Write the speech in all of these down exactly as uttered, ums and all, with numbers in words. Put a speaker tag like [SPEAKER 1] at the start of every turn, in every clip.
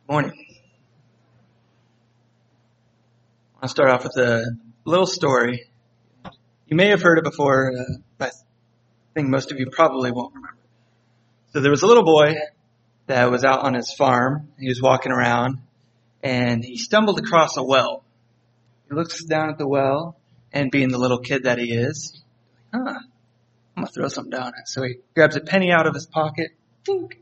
[SPEAKER 1] Morning. I'll start off with a little story. You may have heard it before, uh, but I think most of you probably won't remember. So there was a little boy that was out on his farm. He was walking around, and he stumbled across a well. He looks down at the well, and being the little kid that he is, huh, I'm going to throw something down it. So he grabs a penny out of his pocket. Tink.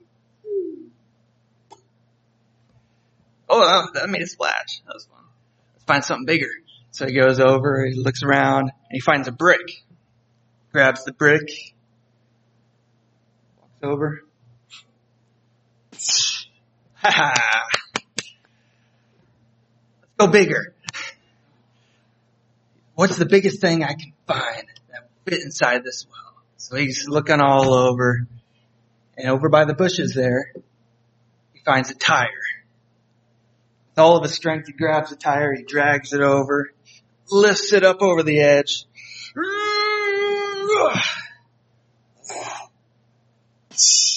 [SPEAKER 1] Oh, that made a splash. That was fun. Let's find something bigger. So he goes over, he looks around, and he finds a brick. Grabs the brick. Walks over. Ha ha! Let's go bigger. What's the biggest thing I can find that will fit inside this well? So he's looking all over, and over by the bushes there, he finds a tire. With all of his strength, he grabs the tire, he drags it over, lifts it up over the edge. A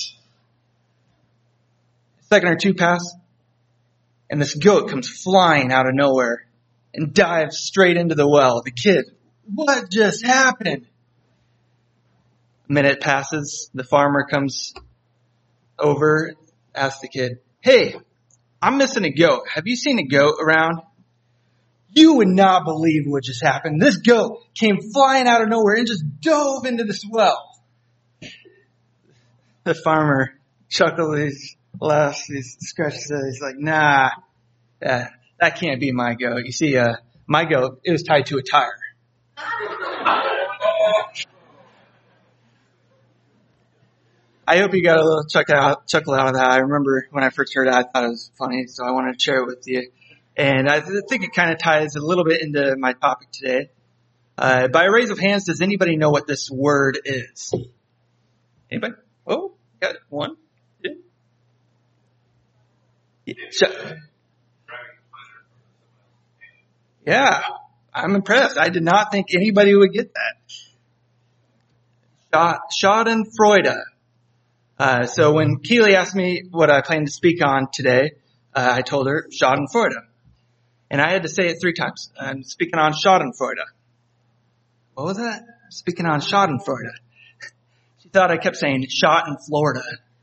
[SPEAKER 1] second or two pass, and this goat comes flying out of nowhere and dives straight into the well. The kid, what just happened? A minute passes, the farmer comes over, asks the kid, hey, I'm missing a goat. Have you seen a goat around? You would not believe what just happened. This goat came flying out of nowhere and just dove into this well. The farmer chuckled, he laughs, he scratches it. He's like, nah, yeah, that can't be my goat. You see, uh, my goat, it was tied to a tire. I hope you got a little chuckle out, chuckle out of that. I remember when I first heard it, I thought it was funny, so I wanted to share it with you. And I think it kind of ties a little bit into my topic today. Uh, by a raise of hands, does anybody know what this word is? Anybody? Oh, got one, two. Yeah, yeah, I'm impressed. I did not think anybody would get that. Schadenfreude. Uh, so when Keely asked me what I plan to speak on today, uh, I told her Schadenfreude. And I had to say it three times. I'm speaking on Schadenfreude. What was that? I'm speaking on Schadenfreude. She thought I kept saying shot in Florida.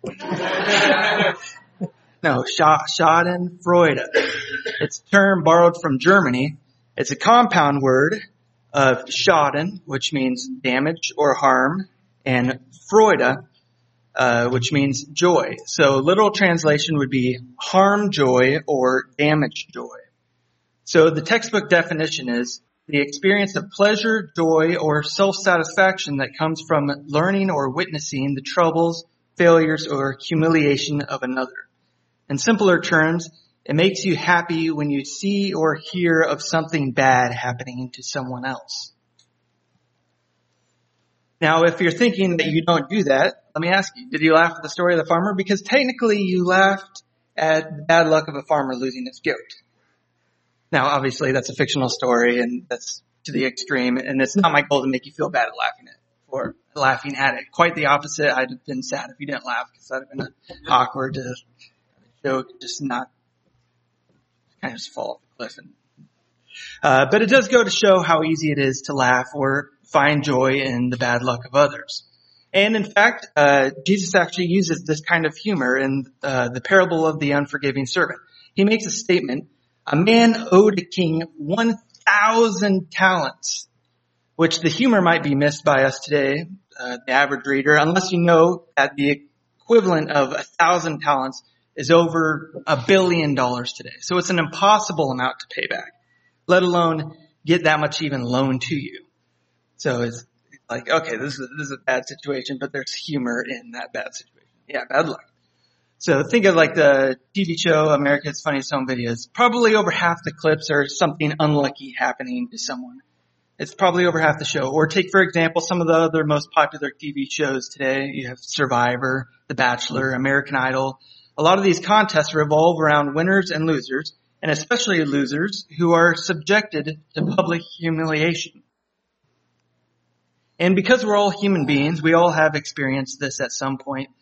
[SPEAKER 1] No, Schadenfreude. It's a term borrowed from Germany. It's a compound word of Schaden, which means damage or harm, and Freude, Uh, which means joy. So literal translation would be harm joy or damage joy. So the textbook definition is the experience of pleasure, joy, or self-satisfaction that comes from learning or witnessing the troubles, failures, or humiliation of another. In simpler terms, it makes you happy when you see or hear of something bad happening to someone else. Now, if you're thinking that you don't do that, let me ask you, did you laugh at the story of the farmer? Because technically you laughed at the bad luck of a farmer losing his goat. Now, obviously that's a fictional story and that's to the extreme, and it's not my goal to make you feel bad at laughing at or laughing at it. Quite the opposite. I'd have been sad if you didn't laugh because that'd have been awkward to joke, just not kind of just fall off the cliff. And, uh, but it does go to show how easy it is to laugh or find joy in the bad luck of others. And in fact, uh, Jesus actually uses this kind of humor in uh, the parable of the unforgiving servant. He makes a statement, a man owed a king one thousand talents, which the humor might be missed by us today, uh, the average reader, unless you know that the equivalent of a thousand talents is over a billion dollars today. So it's an impossible amount to pay back, let alone get that much even loaned to you. So it's like, okay, this is, this is a bad situation, but there's humor in that bad situation. Yeah, bad luck. So think of like the T V show America's Funniest Home Videos. Probably over half the clips are something unlucky happening to someone. It's probably over half the show. Or take, for example, some of the other most popular T V shows today. You have Survivor, The Bachelor, American Idol. A lot of these contests revolve around winners and losers, and especially losers who are subjected to public humiliation. And because we're all human beings, we all have experienced this at some point.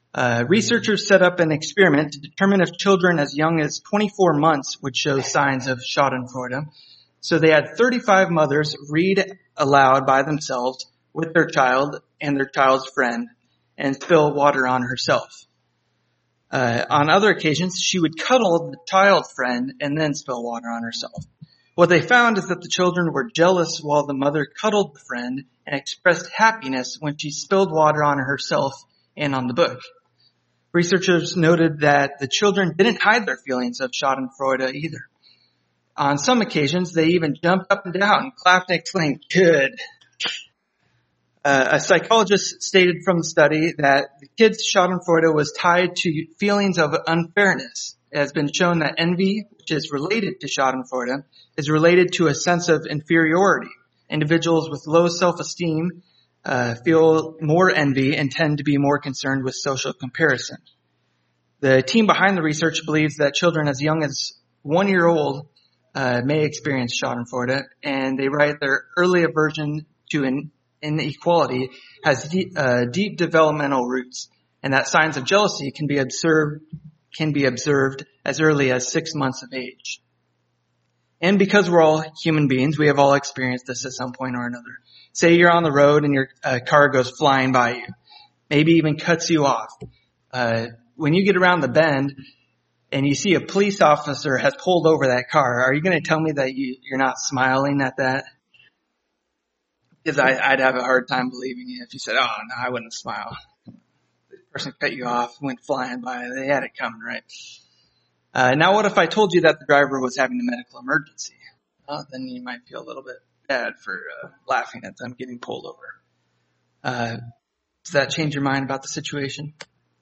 [SPEAKER 1] Uh, researchers set up an experiment to determine if children as young as twenty-four months would show signs of Schadenfreude. So they had thirty-five mothers read aloud by themselves with their child and their child's friend and spill water on herself. Uh, on other occasions, she would cuddle the child's friend and then spill water on herself. What they found is that the children were jealous while the mother cuddled the friend and expressed happiness when she spilled water on herself and on the book. Researchers noted that the children didn't hide their feelings of Schadenfreude either. On some occasions, they even jumped up and down and clapped and exclaimed, "Good." Uh, a psychologist stated from the study that the kids' Schadenfreude was tied to feelings of unfairness. It has been shown that envy, which is related to Schadenfreude, is related to a sense of inferiority. Individuals with low self-esteem uh, feel more envy and tend to be more concerned with social comparison. The team behind the research believes that children as young as one year old uh, may experience Schadenfreude, and they write their early aversion to an inequality has deep, uh, deep developmental roots, and that signs of jealousy can be observed can be observed as early as six months of age. And because we're all human beings, we have all experienced this at some point or another. Say you're on the road and your uh, car goes flying by you, maybe even cuts you off. Uh, when you get around the bend and you see a police officer has pulled over that car, are you going to tell me that you, you're not smiling at that? Because I'd have a hard time believing you if you said, "Oh, no, I wouldn't smile." The person cut you off, went flying by. They had it coming, right? Uh, now what if I told you that the driver was having a medical emergency? Well, then you might feel a little bit bad for uh, laughing at them getting pulled over. Uh, does that change your mind about the situation?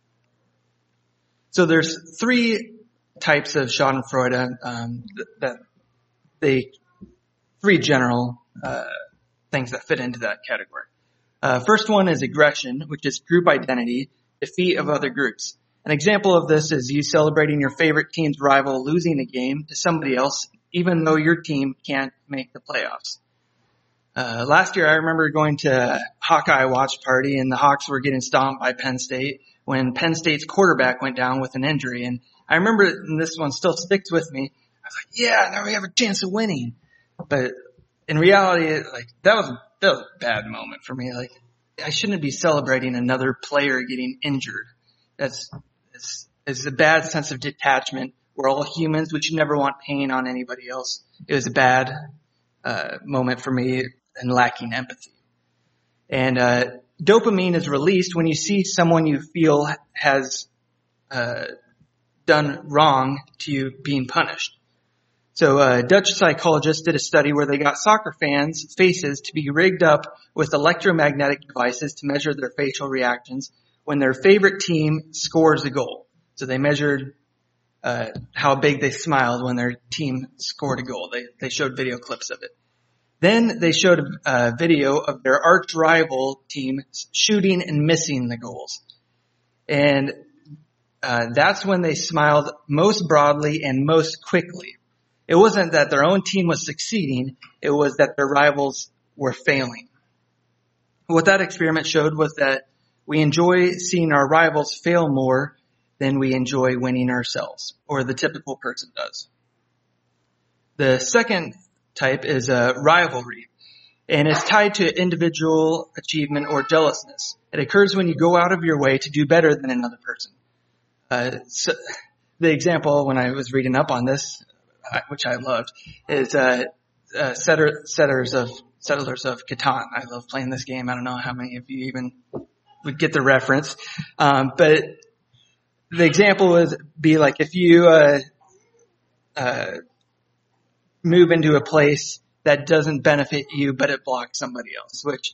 [SPEAKER 1] So there's three types of Schadenfreude um, that they, three general uh things that fit into that category. Uh, first one is aggression, which is group identity, defeat of other groups. An example of this is you celebrating your favorite team's rival losing a game to somebody else, even though your team can't make the playoffs. Uh, last year, I remember going to a Hawkeye watch party, and the Hawks were getting stomped by Penn State when Penn State's quarterback went down with an injury. And I remember, and this one still sticks with me, I was like, yeah, now we have a chance of winning. But in reality, like, that was, that was a bad moment for me. Like, I shouldn't be celebrating another player getting injured. That's, it's, it's a bad sense of detachment. We're all humans. We should never want pain on anybody else. It was a bad, uh, moment for me and lacking empathy. And, uh, dopamine is released when you see someone you feel has, uh, done wrong to you being punished. So a Dutch psychologist did a study where they got soccer fans' faces to be rigged up with electromagnetic devices to measure their facial reactions when their favorite team scores a goal. So they measured uh how big they smiled when their team scored a goal. They they showed video clips of it. Then they showed a, a video of their arch rival team shooting and missing the goals. And uh that's when they smiled most broadly and most quickly. It wasn't that their own team was succeeding, it was that their rivals were failing. What that experiment showed was that we enjoy seeing our rivals fail more than we enjoy winning ourselves, or the typical person does. The second type is uh, rivalry, and it's tied to individual achievement or jealousness. It occurs when you go out of your way to do better than another person. Uh, so the example when I was reading up on this, which I loved, is uh, uh, setter, setters of settlers of Catan. I love playing this game. I don't know how many of you even would get the reference, um, but the example would be like if you uh, uh, move into a place that doesn't benefit you, but it blocks somebody else. Which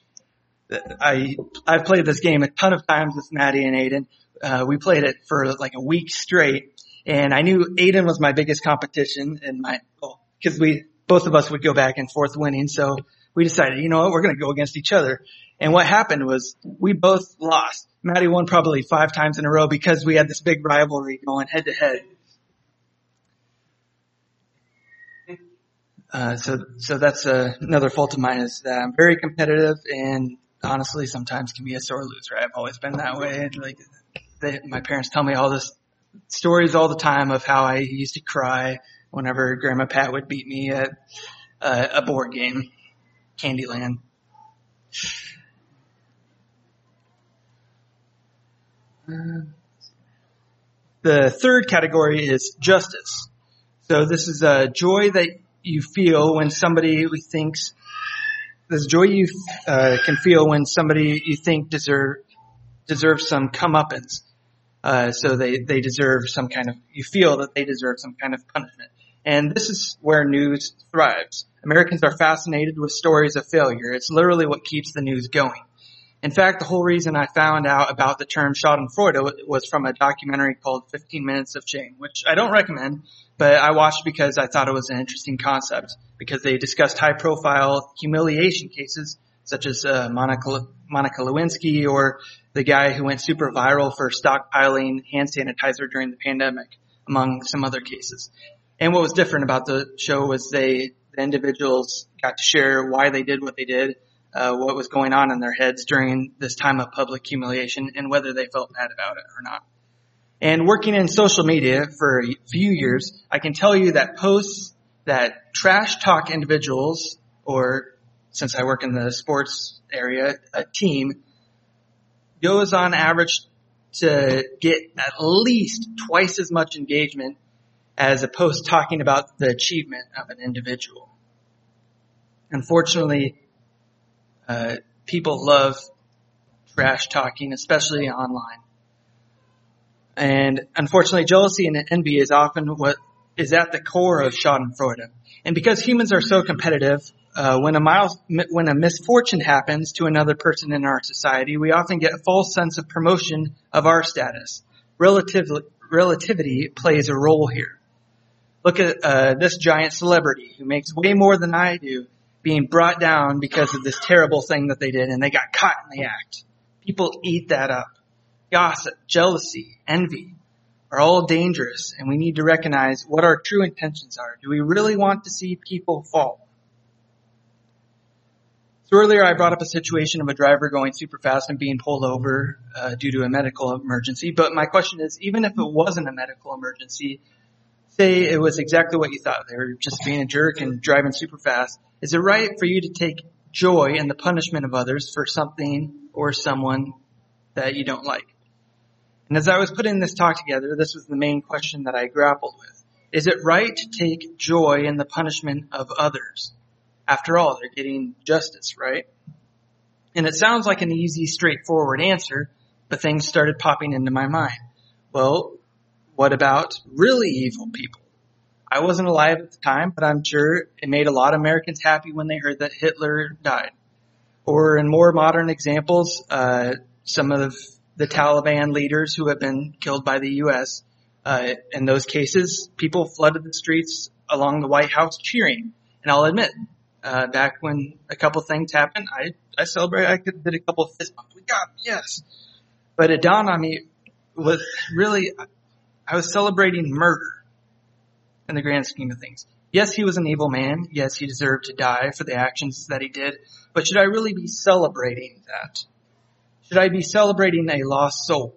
[SPEAKER 1] I I've played this game a ton of times with Maddie and Aiden. Uh, we played it for like a week straight. And I knew Aiden was my biggest competition in my, well, cause we, both of us would go back and forth winning. So we decided, you know what, we're going to go against each other. And what happened was we both lost. Maddie won probably five times in a row because we had this big rivalry going head to head. Uh, so, so that's uh, another fault of mine is that I'm very competitive and honestly sometimes can be a sore loser. I've always been that way. Like, they, my parents tell me all this stories all the time of how I used to cry whenever Grandma Pat would beat me at uh, a board game, Candyland. Uh, the third category is justice. So this is a joy that you feel when somebody thinks, this joy you uh, can feel when somebody you think deserve deserves some comeuppance. Uh, so they, they deserve some kind of, you feel that they deserve some kind of punishment. And this is where news thrives. Americans are fascinated with stories of failure. It's literally what keeps the news going. In fact, the whole reason I found out about the term Schadenfreude was from a documentary called fifteen minutes of Shame, which I don't recommend, but I watched because I thought it was an interesting concept, because they discussed high-profile humiliation cases, such as uh, Monica, Monica Lewinsky, or the guy who went super viral for stockpiling hand sanitizer during the pandemic, among some other cases. And what was different about the show was they, the individuals got to share why they did what they did, uh, what was going on in their heads during this time of public humiliation, and whether they felt bad about it or not. And working in social media for a few years, I can tell you that posts that trash talk individuals, or since I work in the sports area, a team, goes on average to get at least twice as much engagement as a post talking about the achievement of an individual. Unfortunately, uh, people love trash talking, especially online. And unfortunately, jealousy and envy is often what is at the core of Schadenfreude. And because humans are so competitive, uh, when a miles, when a misfortune happens to another person in our society, we often get a false sense of promotion of our status. Relativ- relativity plays a role here. Look at uh, this giant celebrity who makes way more than I do being brought down because of this terrible thing that they did, and they got caught in the act. People eat that up. Gossip, jealousy, envy are all dangerous, and we need to recognize what our true intentions are. Do we really want to see people fall? So earlier I brought up a situation of a driver going super fast and being pulled over uh, due to a medical emergency, but my question is, even if it wasn't a medical emergency, say it was exactly what you thought, they were just being a jerk and driving super fast, is it right for you to take joy in the punishment of others for something or someone that you don't like? And as I was putting this talk together, this was the main question that I grappled with. Is it right to take joy in the punishment of others? After all, they're getting justice, right? And it sounds like an easy, straightforward answer, but things started popping into my mind. Well, what about really evil people? I wasn't alive at the time, but I'm sure it made a lot of Americans happy when they heard that Hitler died. Or in more modern examples, uh, some of the Taliban leaders who have been killed by the U S Uh, in those cases, people flooded the streets along the White House cheering. And I'll admit, uh, back when a couple things happened, I, I celebrated, I did a couple of fist bumps. We got it, yes. But it dawned on me, was really, I was celebrating murder in the grand scheme of things. Yes, he was an evil man. Yes, he deserved to die for the actions that he did. But should I really be celebrating that? Should I be celebrating a lost soul?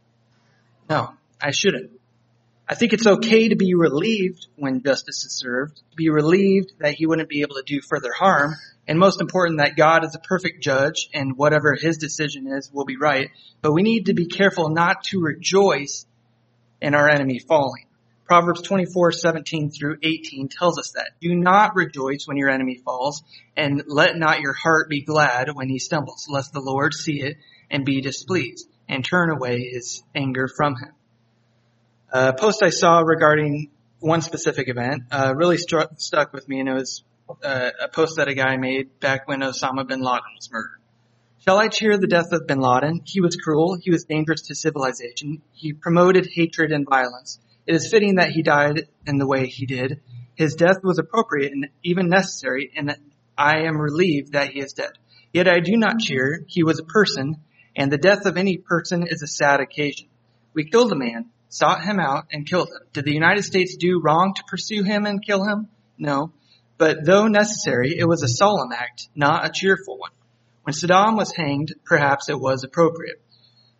[SPEAKER 1] No, I shouldn't. I think it's okay to be relieved when justice is served, to be relieved that he wouldn't be able to do further harm, and most important, that God is a perfect judge and whatever his decision is will be right. But we need to be careful not to rejoice in our enemy falling. Proverbs twenty-four, seventeen through eighteen tells us that. Do not rejoice when your enemy falls, and let not your heart be glad when he stumbles, lest the Lord see it and be displeased, and turn away his anger from him. A post I saw regarding one specific event uh, really struck, stuck with me, and it was uh, a post that a guy made back when Osama bin Laden was murdered. Shall I cheer the death of bin Laden? He was cruel. He was dangerous to civilization. He promoted hatred and violence. It is fitting that he died in the way he did. His death was appropriate and even necessary, and I am relieved that he is dead. Yet I do not cheer. He was a person, and the death of any person is a sad occasion. We killed a man, sought him out, and killed him. Did the United States do wrong to pursue him and kill him? No. But though necessary, it was a solemn act, not a cheerful one. When Saddam was hanged, perhaps it was appropriate.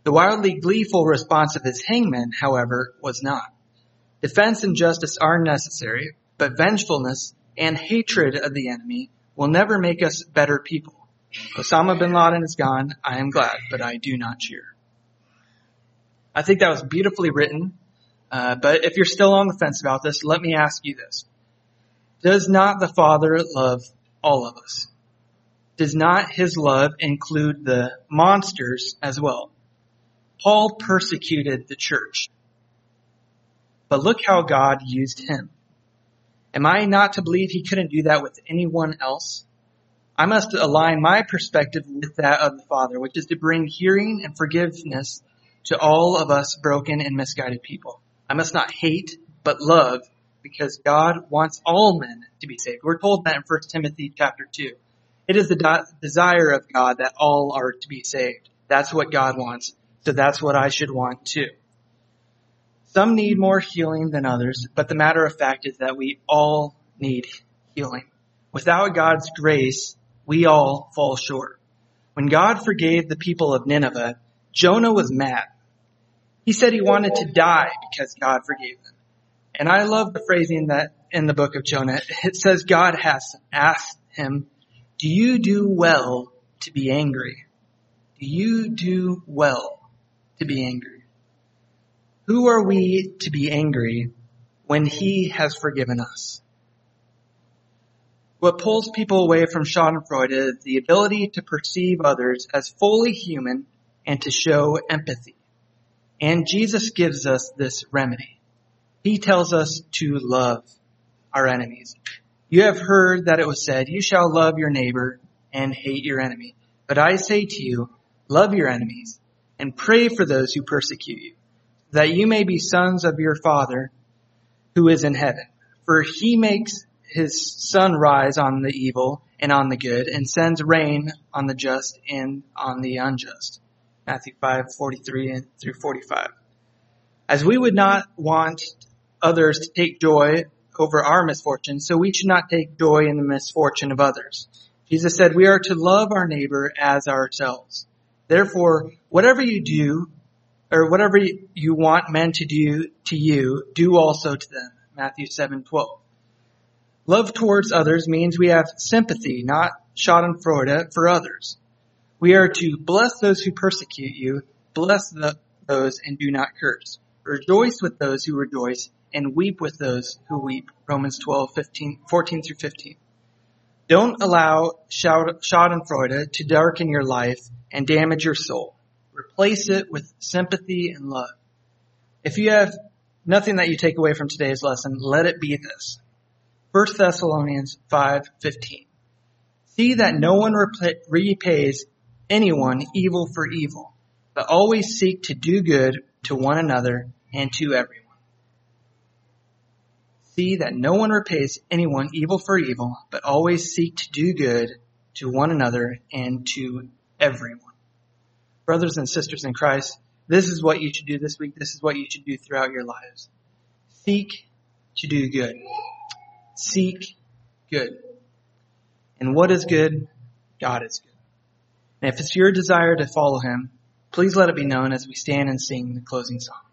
[SPEAKER 1] The wildly gleeful response of his hangman, however, was not. Defense and justice are necessary, but vengefulness and hatred of the enemy will never make us better people. Osama bin Laden is gone. I am glad, but I do not cheer. I think that was beautifully written. Uh, but if you're still on the fence about this, let me ask you this. Does not the Father love all of us? Does not his love include the monsters as well? Paul persecuted the church. But look how God used him. Am I not to believe he couldn't do that with anyone else? I must align my perspective with that of the Father, which is to bring hearing and forgiveness to all of us broken and misguided people. I must not hate, but love, because God wants all men to be saved. We're told that in First Timothy chapter two. It is the de- desire of God that all are to be saved. That's what God wants. So that's what I should want too. Some need more healing than others, but the matter of fact is that we all need healing. Without God's grace, we all fall short. When God forgave the people of Nineveh, Jonah was mad. He said he wanted to die because God forgave them. And I love the phrasing that in the book of Jonah. It says God has asked him, do you do well to be angry? Do you do well to be angry? Who are we to be angry when he has forgiven us? What pulls people away from Schadenfreude is the ability to perceive others as fully human and to show empathy. And Jesus gives us this remedy. He tells us to love our enemies. You have heard that it was said, you shall love your neighbor and hate your enemy. But I say to you, love your enemies and pray for those who persecute you, that you may be sons of your Father who is in heaven. For he makes his sun rise on the evil and on the good, and sends rain on the just and on the unjust. Matthew five, forty-three through forty-five. As we would not want others to take joy over our misfortune, so we should not take joy in the misfortune of others. Jesus said we are to love our neighbor as ourselves. Therefore, whatever you do, or whatever you want men to do to you, do also to them. Matthew seven, twelve. Love towards others means we have sympathy, not Schadenfreude, for others. We are to bless those who persecute you, bless the, those and do not curse. Rejoice with those who rejoice, and weep with those who weep. Romans twelve, fifteen, fourteen through fifteen. Don't allow Schadenfreude to darken your life and damage your soul. Replace it with sympathy and love. If you have nothing that you take away from today's lesson, let it be this. First Thessalonians five fifteen. See that no one repays anyone evil for evil, but always seek to do good to one another and to everyone. See that no one repays anyone evil for evil, but always seek to do good to one another and to everyone. Brothers and sisters in Christ, this is what you should do this week. This is what you should do throughout your lives. Seek to do good. Seek good. And what is good? God is good. And if it's your desire to follow him, please let it be known as we stand and sing the closing song.